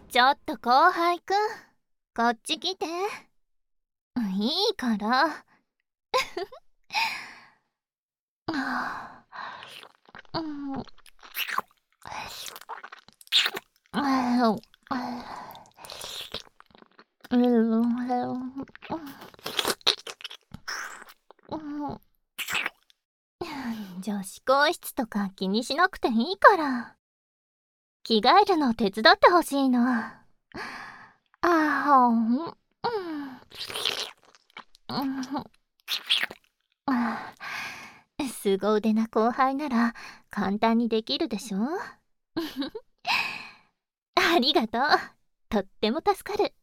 ちょっと後輩くん、こっち来て。いいから。うん。女子更衣室とか気にしなくていいから。着替えるの手伝ってほしいの。凄腕な後輩なら簡単にできるでしょ。ありがとう。とっても助かる。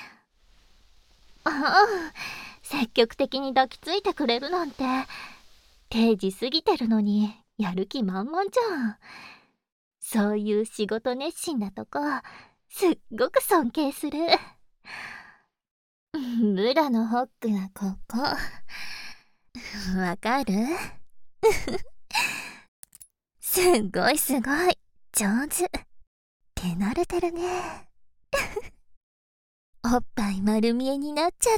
積極的に抱きついてくれるなんて。定時過ぎてるのにやる気満々じゃん。そういう仕事熱心なとこすっごく尊敬する。ブラのホックはここ。わかる？すごいすごい上手。手慣れてるね。おっぱい丸見えになっちゃった。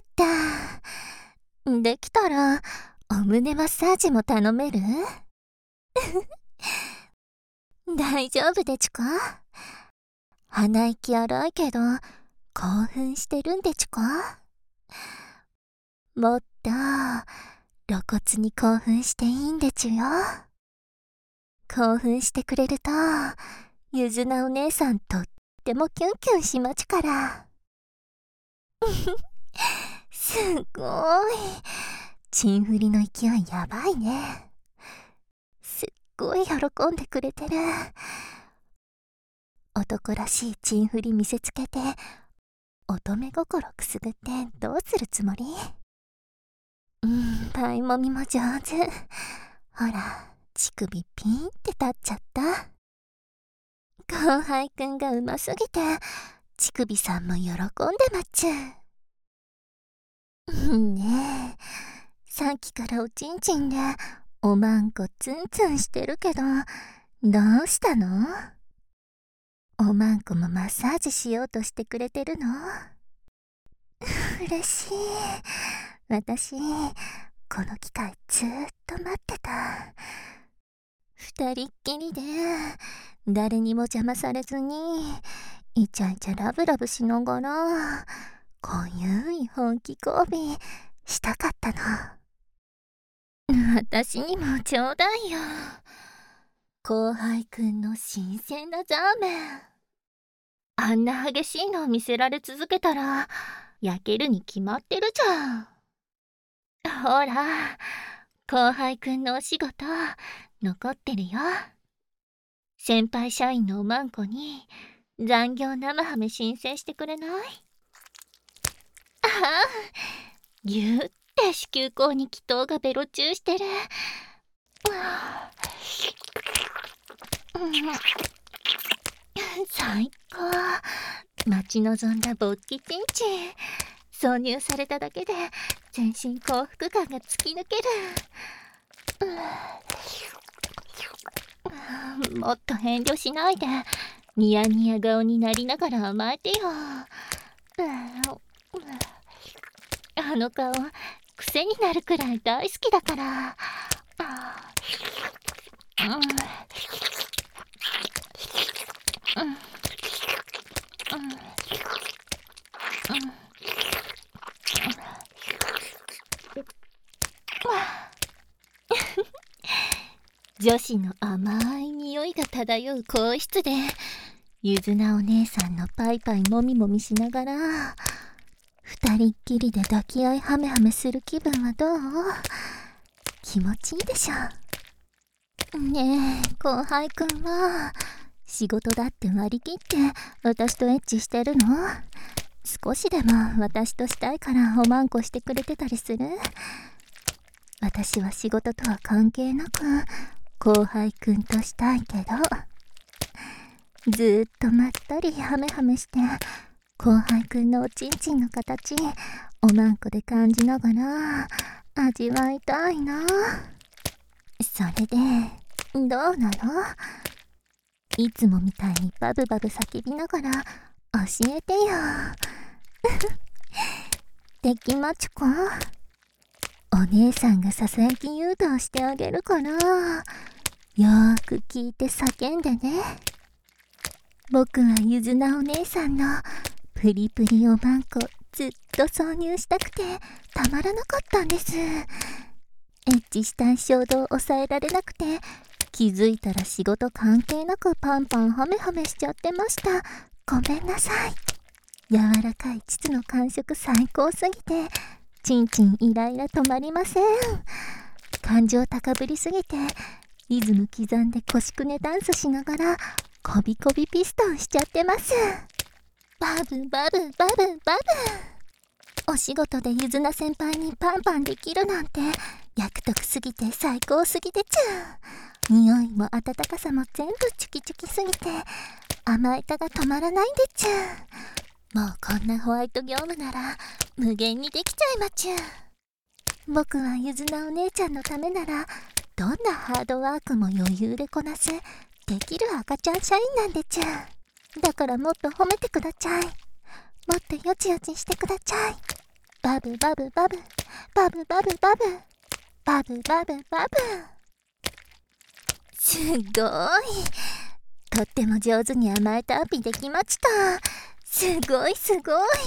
できたらお胸マッサージも頼める？大丈夫でちゅか？鼻息荒いけど興奮してるんでちゅか？もっと露骨に興奮していいんでちゅよ。興奮してくれるとゆずなお姉さんとってもキュンキュンしまちゅから。すごい。チンフリの勢いやばいね。すっごい喜んでくれてる。男らしいチンフリ見せつけて乙女心くすぐってどうするつもり？パイもみも上手。ほら、乳首ピンって立っちゃった。後輩くんがうますぎて乳首さんも喜んでまっちゅ。ねえ、さっきからおちんちんでおまんこツンツンしてるけどどうしたの？おまんこもマッサージしようとしてくれてるの？嬉しい。私この機会ずーっと待ってた。二人っきりで誰にも邪魔されずにイチャイチャラブラブしながらこゆい本気交尾したかったの。私にもちょうだいよ。後輩くんの新鮮なザーメン。あんな激しいのを見せられ続けたら焼けるに決まってるじゃん。ほら、後輩くんのお仕事残ってるよ。先輩社員のおまんこに残業生ハメ申請してくれない？ぎゅって子宮口に気筒がベロチューしてる。最高。待ち望んだ勃起チンチン挿入されただけで全身幸福感が突き抜ける。もっと遠慮しないでニヤニヤ顔になりながら甘えてよ。あの顔癖になるくらい大好きだから。女子の甘い匂いが漂う更衣室でゆずなお姉さんのパイパイもみもみしながら二人っきりで抱き合いハメハメする気分はどう？気持ちいいでしょ。ねえ後輩くんは仕事だって割り切って私とエッチしてるの？少しでも私としたいからおまんこしてくれてたりする？私は仕事とは関係なく後輩くんとしたいけど、ずーっとまったりハメハメして後輩くんのおちんちんの形おまんこで感じながら味わいたいな。それでどうなの？いつもみたいにバブバブ叫びながら教えてよ。できまちゅこ、お姉さんがささやき誘導してあげるから、よーく聞いて叫んでね。僕はゆずなお姉さんのプリプリおまんこずっと挿入したくてたまらなかったんです。エッチしたい衝動を抑えられなくて、気づいたら仕事関係なくパンパンハメハメしちゃってました。ごめんなさい。柔らかい膣の感触最高すぎて、ちんちんイライラ止まりません。感情高ぶりすぎて、リズム刻んで腰くねダンスしながらこびこびピストンしちゃってます。バブバブバブバブ。お仕事でゆずな先輩にパンパンできるなんて役得すぎて最高すぎでちゅ。匂いも温かさも全部チュキチュキすぎて甘えたが止まらないんでちゅ。もうこんなホワイト業務なら無限にできちゃいまちゅ。僕はゆずなお姉ちゃんのためならどんなハードワークも余裕でこなすできる赤ちゃん社員なんでちゅ。だからもっと褒めてくだちゃい。もっとよちよちしてくだちゃい。バブバブバブバブバブバブバブバブバブ。すごい。とっても上手に甘えたアピできました。すごいすご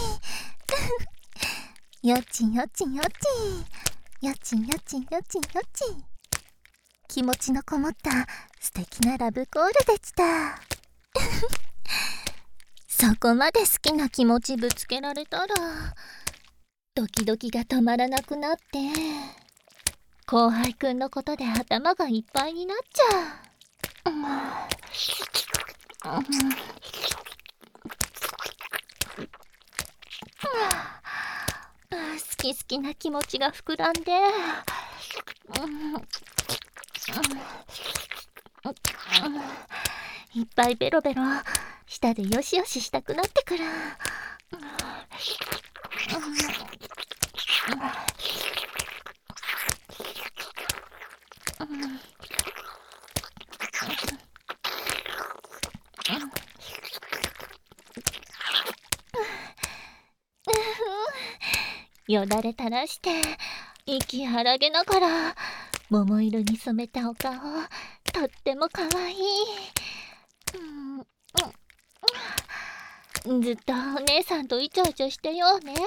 い。よちよちよちよちよちよちよち。気持ちのこもった素敵なラブコールでした。そこまで好きな気持ちぶつけられたらドキドキが止まらなくなって、後輩くんのことで頭がいっぱいになっちゃう。好き好きな気持ちが膨らんで、いっぱいベロベロ舌でよしよししたくなってくる。よだれ垂らして息荒げながら桃色に染めたお顔、とってもかわいい。ずっとお姉さんとイチャイチャしてようね。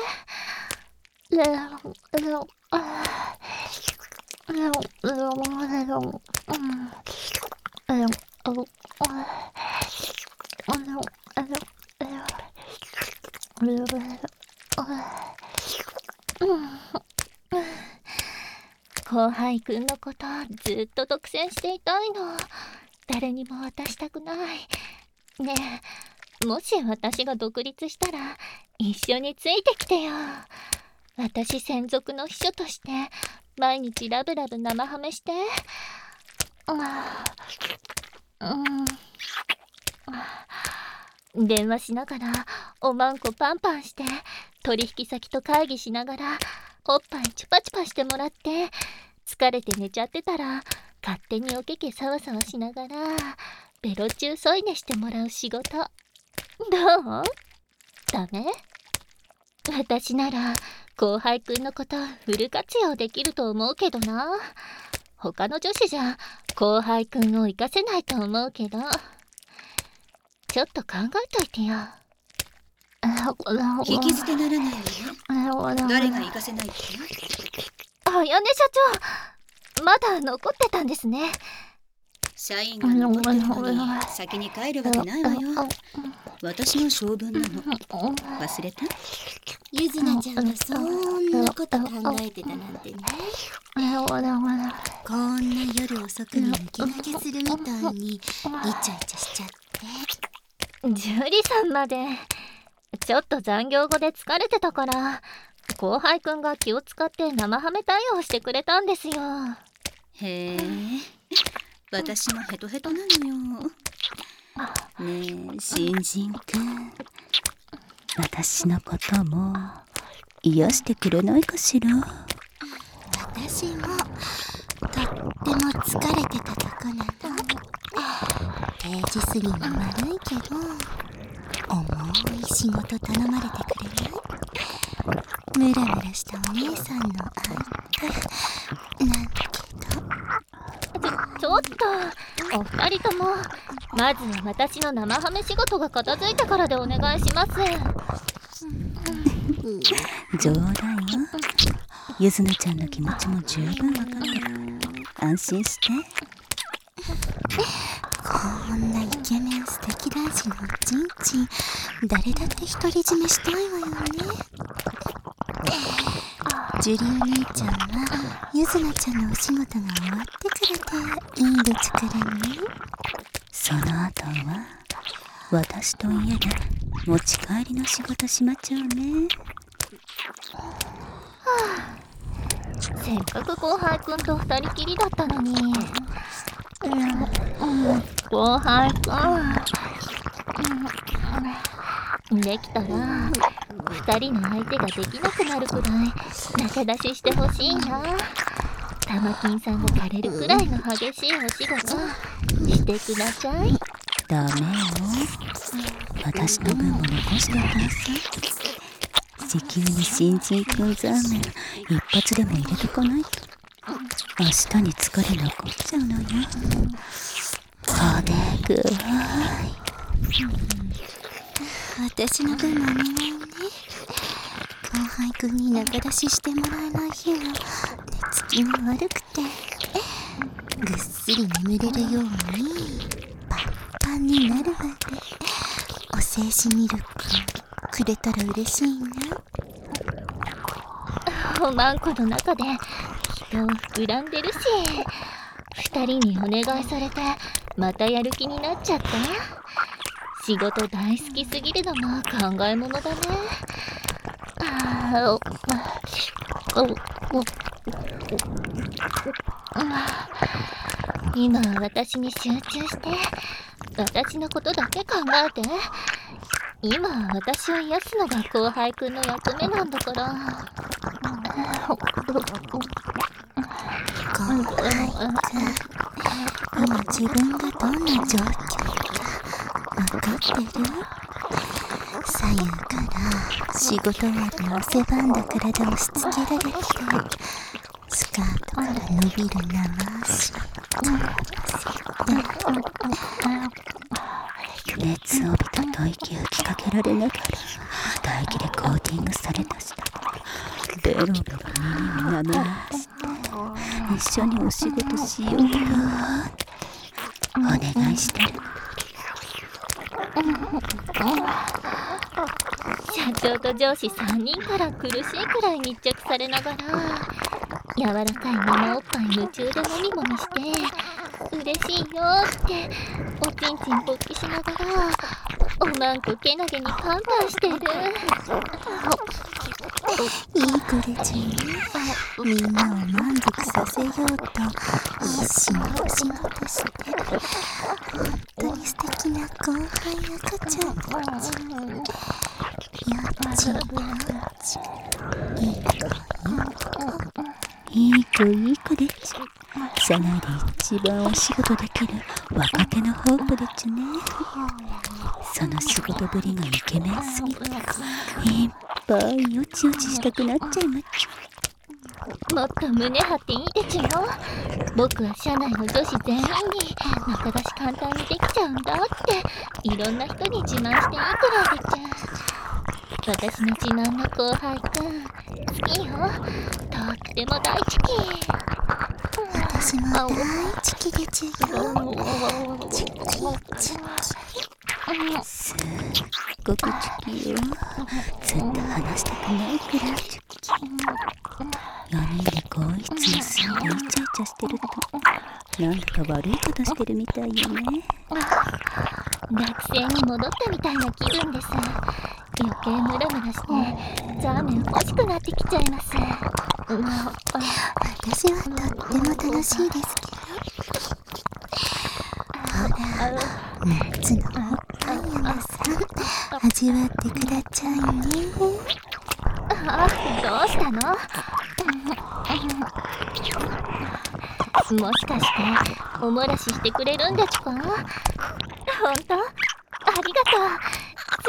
後輩くんのことずっと独占していたいの。誰にも渡したくない。ねえ、もし私が独立したら一緒についてきてよ。私専属の秘書として毎日ラブラブ生ハメして。電話しながらおまんこパンパンして、取引先と会議しながらおっぱいチュパチュパしてもらって、疲れて寝ちゃってたら勝手におけけサワサワしながらベロ中添い寝してもらう仕事。どう？ダメ？私なら後輩くんのことフル活用できると思うけどな。他の女子じゃ後輩くんを活かせないと思うけど、ちょっと考えといてよ。 聞き捨てならないわね。誰が活かせないって？ 彩音社長、まだ残ってたんですね。 社員が残ってるのに先に帰るわけないわよ。私の性分なの。忘れた？ ゆずなちゃんがそんなこと考えてたなんてね。こんな夜遅くに抜きがけするみたいにイチャイチャしちゃって。 ジュリさんまでちょっと残業後で疲れてたから、後輩くんが気を使って生ハメ対応してくれたんですよ。 へえ、私もヘトヘトなのよ。ねえ新人くん、私のことも癒してくれないかしら。 私もとっても疲れてたとこなの。定時過ぎに悪いけど重い仕事頼まれてくれない？ムラムラしたお姉さんの相手なんだけど。 ちょっとお二人とも、まずは私の生ハメ仕事が片付いてからでお願いします。 冗談よ。ゆずなちゃんの気持ちも十分わかってる。安心して。 こんなイケメン素敵大臣のちんちん、誰だって独り占めしたいわよね。ジュリお姉ちゃんはゆずなちゃんのお仕事が終わってからでいいでちくるね。 その後は私と家で持ち帰りの仕事しまちゃうね。 せっかく後輩くんと二人きりだったのに。後輩くん、できたら二人の相手ができなくなるくらい仲出ししてほしいな。玉金さんが枯れるくらいの激しいお仕事してください。 ダメよ。私の分も残しておきなさい。石油に新人くんザーメン一発でも入れてこないと明日に疲れ残っちゃうのよ。おでく私の分もお願いね。後輩くんに仲出ししてもらえない日は寝つきが悪くてぐっすり眠れるようにパンパンになるまでお精子ミルクくれたら嬉しいな。 おまんこの中で人を膨らんでるし、二人にお願いされてまたやる気になっちゃった。仕事大好きすぎるのも考えものだね。今は私に集中して私のことだけ考えて。今は私を癒すのが後輩くんの役目なんだから。 後輩くん、今自分がどんな状況か分かってる？左右から仕事終わりの汗ばんだ体を押し付けられてスカートから伸びる生足熱を帯びた吐息を吹きかけられながら唾液でコーティングされた下ベロベロ耳を舐め回して一緒にお仕事しようとお願いしてる。 社長と上司3人から苦しいくらい密着されながら柔らかい生おっぱい夢中でもみもみして嬉しいよっておちんちん勃起しながらおまんこけなげにカンパしてる。 いい子でちゅね。みんなを満足させようと必死にお仕事して本当に素敵な後輩赤ちゃんたち。よっちよっちいい子いい子でちゅ。社内で一番お仕事できる若手のホープでちゅね。その仕事ぶりがイケメンすぎていっぱいよちよちしたくなっちゃいまっちゅ。 もっと胸張っていいでちゅよ。僕は社内の女子全員に仲出し簡単にできちゃうんだっていろんな人に自慢していいくらいでちゅ。私の自慢の後輩くん好きよ。とっても大好き。 私も大好きでちゅよ。チキチキすっごくチキよ。ずっと話したくないくらいチキ。4人で更衣室に住んでイチャイチャしてるとなんだか悪いことしてるみたいよね。 学生に戻ったみたいな気分です。余計ムラムラしてザーメン欲しくなってきちゃいます。 私はとっても楽しいですけど。ほら夏のおっぱい甘さ味わってくだちゃいね。 どうしたの？もしかしておもらししてくれるんですか？ほんと？ありがとう。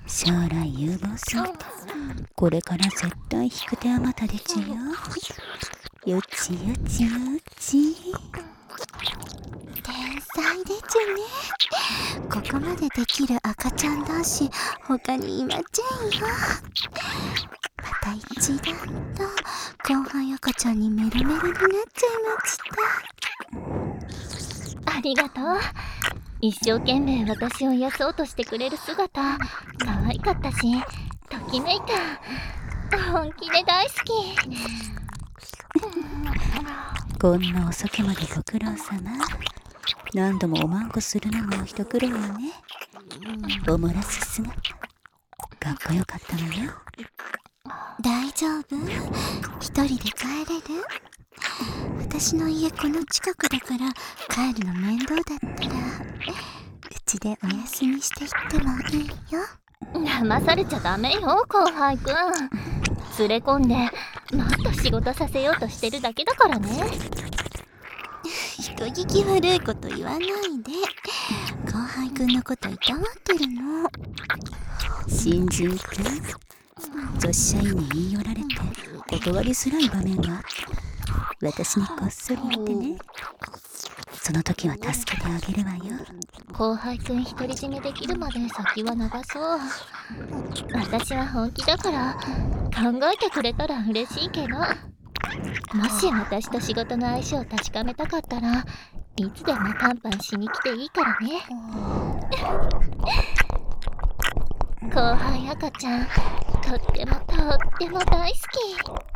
将来有望そう。これから絶対引く手あまたでちゅよ。よちよちよち。 天才でちゅね。ここまでできる赤ちゃん男子他にいまちゃんよ。また一段と後輩赤ちゃんにメロメロになっちゃいました。 ありがとう。一生懸命私を癒そうとしてくれる姿可愛かったし、ときめいた。本気で大好き。 こんな遅くまでご苦労様。何度もおまんこするのも一苦労よね。おもらす姿かっこよかったのよ。 大丈夫？一人で帰れる？私の家この近くだから帰るの面倒だったらうちでお休みしていってもいいよ。 騙されちゃダメよ、後輩くん。連れ込んでもっと仕事させようとしてるだけだからね。 人聞き悪いこと言わないで。後輩くんのこと痛がってるの。 新人くん、女子社員に言い寄られて断りづらい場面があって私にこっそり言ってね。その時は助けてあげるわよ。 後輩くん独り占めできるまで先は長そう。私は本気だから考えてくれたら嬉しいけど、もし私と仕事の相性を確かめたかったらいつでもパンパンしに来ていいからね。後輩赤ちゃんとっても大好き。